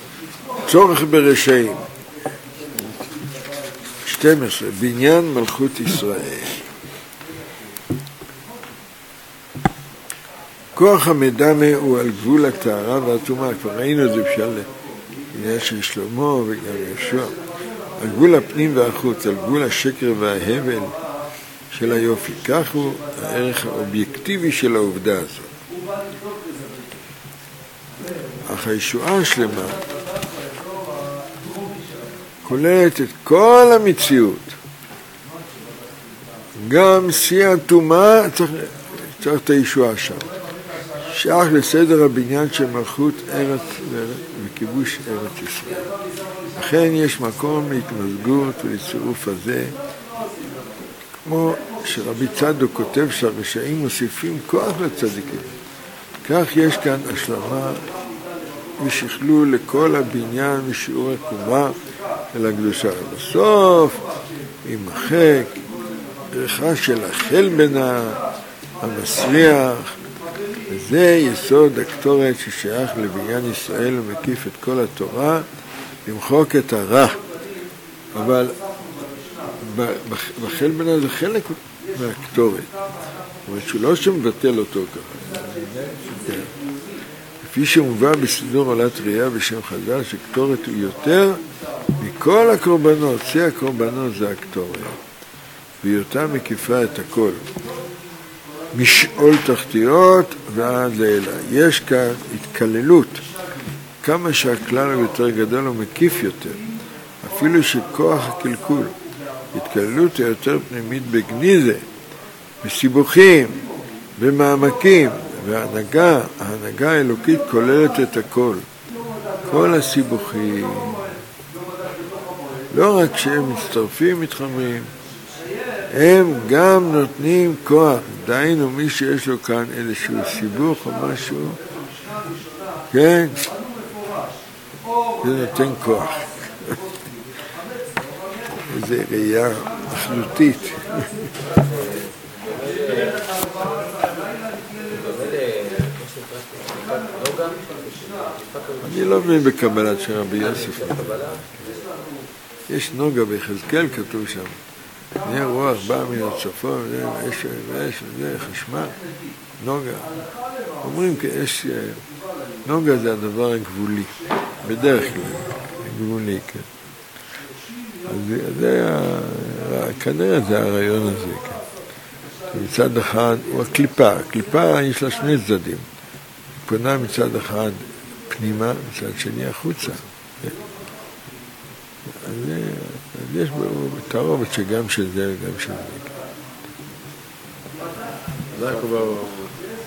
צורך ברשעים. 12. בניין מלכות ישראל. כוח המדמה הוא על גבול הטהרה והטומאה. כבר ראינו את זה בשביל עניין של שלמה וגם יהושע. על גבול הפנים והחוץ, על גבול השקר וההבל של היופי. כך הוא הערך האובייקטיבי של העובדה הזאת. אך הישועה השלמה כוללת את כל המציאות. גם שיא הטומאה צריך את הישועה שם. שייך לסדר הבניין של מלכות ארץ וכיבוש ארץ ישראל. לכן יש מקום להתמזגות ולצירוף הזה, כמו שרבי צדוק כותב שהרשעים מוסיפים כוח לצדיקים. כך יש כאן השלמה ושכלול לכל הבניין משיעור הקומה אל הקדושה. בסוף יימחק ריחה של החלבנה המסריח, וזה יסוד הקטורת ששייך לבניין ישראל ומקיף את כל התורה, למחוק את הרע. אבל בחלבנה זה חלק מהקטורת, זאת אומרת שהוא לא שמבטל אותו ככה. כפי שמובא בסידור עולת ראייה בשם חז"ל, שקטורת הוא יותר מכל הקורבנות. שיא הקורבנות זה הקטורת, והיותה מקיפה את הכל, משאול תחתיות ועד לילה. יש כאן התקללות, כמה שהכלל הוא יותר גדול הוא מקיף יותר, אפילו שכוח הקלקול. התקללות היא יותר פנימית בגניזה, בסיבוכים, במעמקים, וההנהגה האלוקית כוללת את הכל. כל הסיבוכים, לא רק שהם מצטרפים, מתחברים, הם גם נותנים כוח. דהיינו מי שיש לו כאן איזשהו סיבוך או משהו, כן, זה נותן כוח. איזו ראייה אחדותית. אני לא מבין בקבלת של רבי יוסף. יש נוגה ביחזקאל כתוב שם. נהיה רוח בא מן הצפון, אש וזה, חשמל, נוגה. אומרים כאש, נוגה זה הדבר הגבולי, בדרך כלל, הגבולי, כן. אז זה, כנראה זה הרעיון הזה, כן. מצד אחד הוא הקליפה, הקליפה יש לה שני צדדים. פונה מצד אחד פנימה, מצד שני החוצה. אז יש תערובת שגם של זה וגם של זה. זה כבר